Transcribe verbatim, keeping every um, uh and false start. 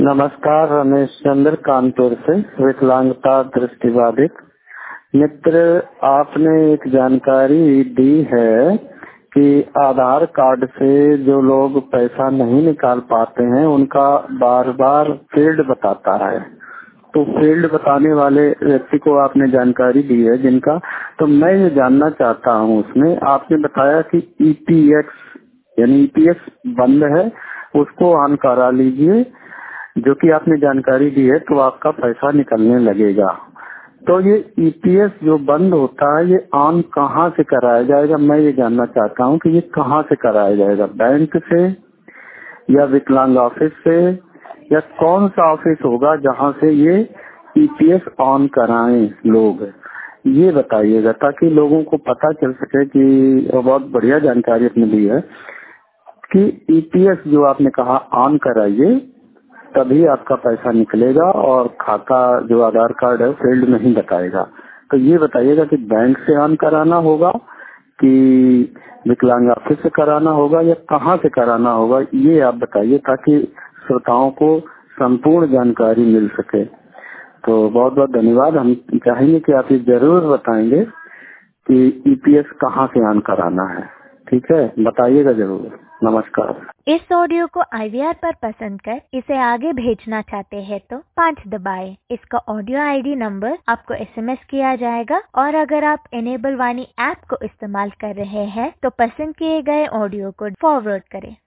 नमस्कार, रमेश चंद्र कानपुर से, विकलांगता दृष्टिबाधित मित्र। आपने एक जानकारी दी है कि आधार कार्ड से जो लोग पैसा नहीं निकाल पाते हैं उनका बार बार फील्ड बताता है। तो फील्ड बताने वाले व्यक्ति को आपने जानकारी दी है जिनका, तो मैं ये जानना चाहता हूँ, उसमें आपने बताया कि ई पी एक्स यानी ई पी एक्स बंद है, उसको ऑन करा लीजिए, जो कि आपने जानकारी दी है, तो आपका पैसा निकलने लगेगा। तो ये ई पी एस जो बंद होता है, ये ऑन कहाँ से कराया जाएगा? मैं ये जानना चाहता हूँ कि ये कहाँ से कराया जाएगा, बैंक से या विकलांग ऑफिस से, या कौन सा ऑफिस होगा जहाँ से ये ई पी एस ऑन कराएं लोग? ये बताइएगा ताकि लोगों को पता चल सके कि बहुत बढ़िया जानकारी आपने दी है कि ई पी एस जो आपने कहा ऑन कराइए, तभी आपका पैसा निकलेगा और खाता जो आधार कार्ड है फील्ड नहीं बताएगा। तो ये बताइएगा कि बैंक से ऑन कराना होगा कि विकलांग ऑफिस से कराना होगा या कहाँ से कराना होगा, ये आप बताइए ताकि श्रोताओं को संपूर्ण जानकारी मिल सके। तो बहुत बहुत धन्यवाद। हम चाहेंगे कि आप ये जरूर बताएंगे कि ई पी एस कहाँ से ऑन कराना है। ठीक है, बताइएगा जरूर। नमस्कार। इस ऑडियो को आई वी आर पर पसंद कर इसे आगे भेजना चाहते हैं तो पाँच दबाएं। इसका ऑडियो आई डी नंबर आपको एस एम एस किया जाएगा, और अगर आप इनेबल वाणी ऐप को इस्तेमाल कर रहे हैं तो पसंद किए गए ऑडियो को फॉरवर्ड करें।